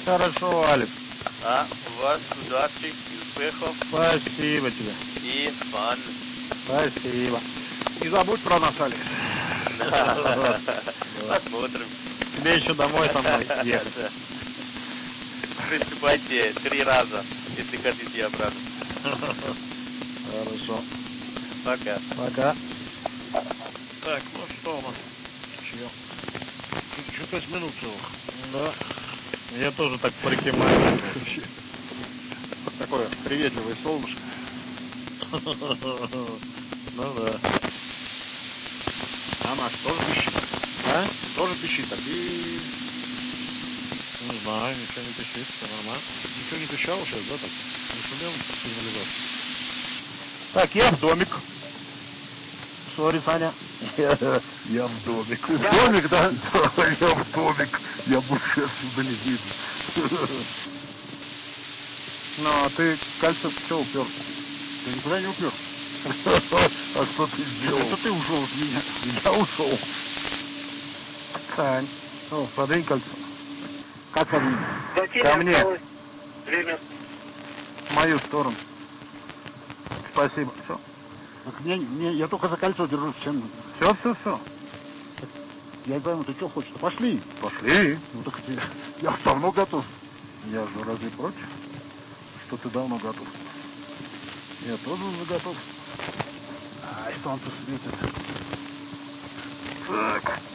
Хорошо, Алекс. А у вас удачи и успехов. Спасибо тебе. И фан. Спасибо. Не забудь про нас, Алекс. Посмотрим. Тебе еще домой со мной ехать. Приступайте 3 раза, если хотите обратно. Хорошо. Пока. Пока. Так, ну что у нас? Чё? Еще 5 минут целых. Да. Я тоже так прикимаю. Такое приветливое солнышко. Ну да. А наш тоже пищит. А? Тоже пищит, так и Не знаю, ничего не пишет, все нормально. ничего не пищало сейчас, да, так? Не сумел сигнализацию. Так, я в домик. Сори, Саня. Я в домик. В домик, да? Я в домик. Я больше отсюда не видно. Ну, а ты кольцо что упер? Ты никуда не упер. А что ты сделал? Это ты ушел от меня. Я ушел. Сань, ну, подвинь кольцо. Как подвинь? Ко мне. Время. В мою сторону. Спасибо. Все. Так я только за кольцо держусь. Все. Я не пойму, ты что хочешь? Пошли. Пошли. Ну так я давно готов. Я же разве против, что ты давно готов? Я тоже уже готов. Ай, солнце светит. Так.